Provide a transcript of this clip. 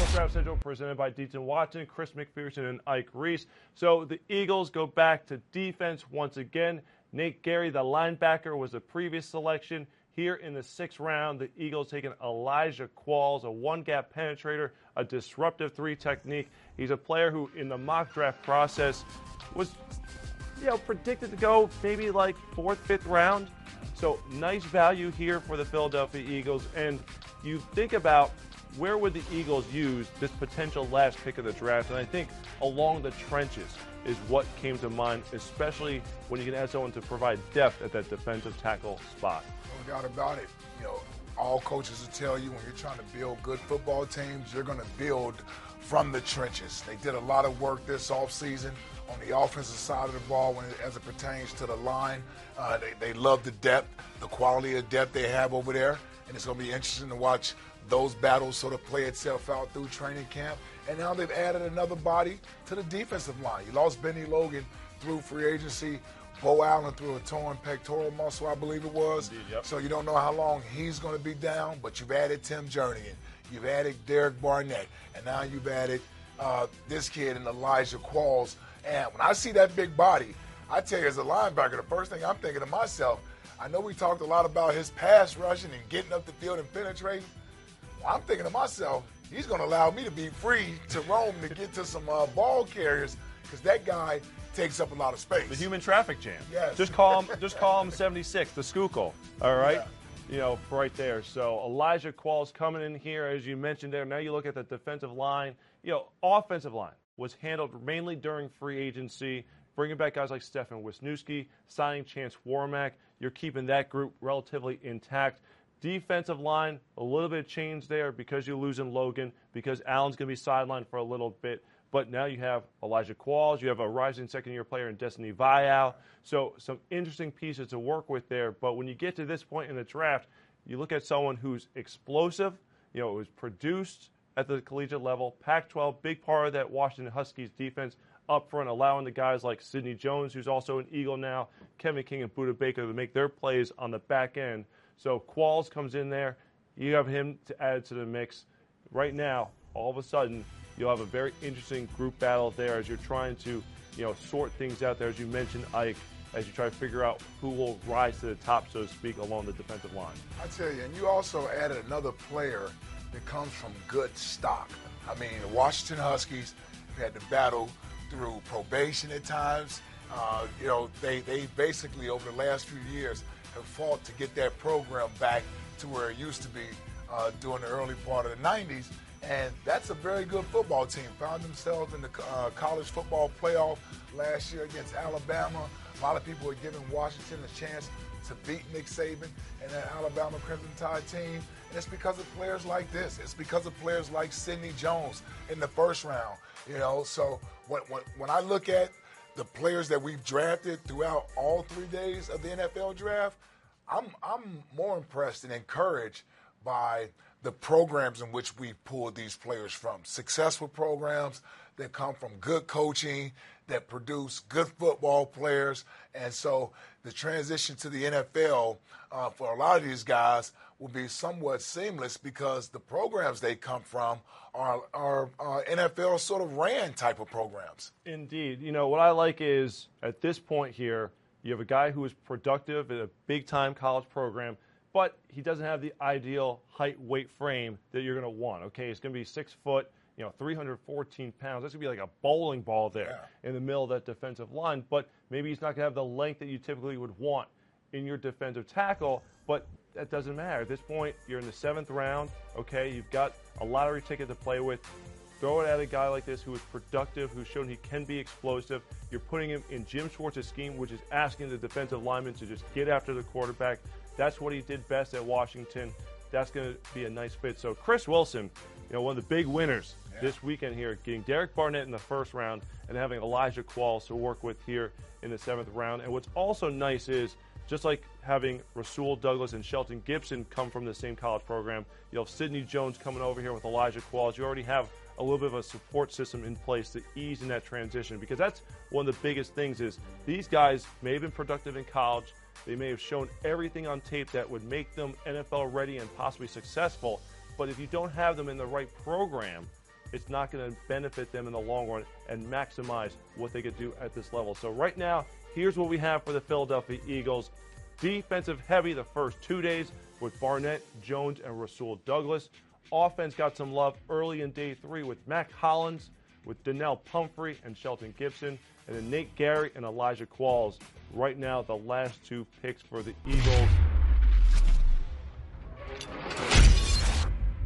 Mock Draft Central presented by Deaton Watson, Chris McPherson, and Ike Reese. So the Eagles go back to defense once again. Nate Gerry, the linebacker, was the previous selection. Here in the 6th round, the Eagles taking Elijah Qualls, a one-gap penetrator, a disruptive 3 technique. He's a player who, in the mock draft process, was predicted to go maybe like 4th, 5th round. So nice value here for the Philadelphia Eagles. And you think about where would the Eagles use this potential last pick of the draft? And I think along the trenches is what came to mind, especially when you can add someone to provide depth at that defensive tackle spot. No doubt about it. All coaches will tell you when you're trying to build good football teams, you're going to build from the trenches. They did a lot of work this offseason on the offensive side of the ball as it pertains to the line. They love the depth, the quality of depth they have over there, and it's going to be interesting to watch those battles sort of play itself out through training camp. And now they've added another body to the defensive line. You lost Benny Logan through free agency. Bo Allen through a torn pectoral muscle, I believe it was. Indeed, yep. So you don't know how long he's going to be down, but you've added Tim Jernigan. You've added Derek Barnett. And now you've added this kid in Elijah Qualls. And when I see that big body, I tell you, as a linebacker, the first thing I'm thinking to myself, I know we talked a lot about his pass rushing and getting up the field and penetrating. Well, I'm thinking to myself, he's going to allow me to be free to roam to get to some ball carriers, because that guy takes up a lot of space. The human traffic jam. Yes. Just call him 76, the Schuylkill. All right? Yeah. Right there. So Elijah Qualls coming in here, as you mentioned there. Now you look at the defensive line. Offensive line was handled mainly during free agency, bringing back guys like Stefan Wisniewski, signing Chance Warmack. You're keeping that group relatively intact. Defensive line, a little bit of change there because you're losing Logan, because Allen's going to be sidelined for a little bit. But now you have Elijah Qualls, you have a rising second-year player in Destiny Vial. So some interesting pieces to work with there. But when you get to this point in the draft, you look at someone who's explosive, it was produced at the collegiate level. Pac-12, big part of that Washington Huskies defense up front, allowing the guys like Sidney Jones, who's also an Eagle now, Kevin King and Budda Baker to make their plays on the back end. So Qualls comes in there. You have him to add to the mix. Right now, all of a sudden, you'll have a very interesting group battle there as you're trying to, sort things out there, as you mentioned, Ike, as you try to figure out who will rise to the top, so to speak, along the defensive line. I tell you, and you also added another player that comes from good stock. I mean, the Washington Huskies have had to battle through probation at times. They basically, over the last few years, have fought to get that program back to where it used to be during the early part of the 90s. And that's a very good football team. Found themselves in the college football playoff last year against Alabama. A lot of people are giving Washington a chance to beat Nick Saban and that Alabama Crimson Tide team. And it's because of players like this. It's because of players like Sidney Jones in the 1st round. So when I look at the players that we've drafted throughout all 3 days of the NFL draft, I'm more impressed and encouraged by the programs in which we pulled these players from. Successful programs that come from good coaching, that produce good football players. And so the transition to the NFL for a lot of these guys will be somewhat seamless because the programs they come from are NFL sort of ran type of programs. Indeed. What I like is at this point here, you have a guy who is productive at a big-time college program, but he doesn't have the ideal height, weight frame that you're going to want. Okay, it's going to be 6 foot, 314 pounds. That's going to be like a bowling ball there in the middle of that defensive line. But maybe he's not going to have the length that you typically would want in your defensive tackle. But that doesn't matter. At this point, you're in the 7th round. Okay, you've got a lottery ticket to play with. Throw it at a guy like this who is productive, who's shown he can be explosive. You're putting him in Jim Schwartz's scheme, which is asking the defensive lineman to just get after the quarterback. That's what he did best at Washington. That's going to be a nice fit. So Chris Wilson, one of the big winners this weekend here, getting Derek Barnett in the 1st round and having Elijah Qualls to work with here in the 7th round. And what's also nice is, just like having Rasul Douglas and Shelton Gibson come from the same college program, you'll have Sidney Jones coming over here with Elijah Qualls. You already have a little bit of a support system in place to ease in that transition, because that's one of the biggest things is these guys may have been productive in college. They may have shown everything on tape that would make them NFL ready and possibly successful. But if you don't have them in the right program, it's not going to benefit them in the long run and maximize what they could do at this level. So right now, here's what we have for the Philadelphia Eagles. Defensive heavy the first 2 days with Barnett, Jones, and Rasul Douglas. Offense got some love early in day 3 with Mack Hollins, with Donnell Pumphrey and Shelton Gibson, and then Nate Gary and Elijah Qualls. Right now, the last 2 picks for the Eagles.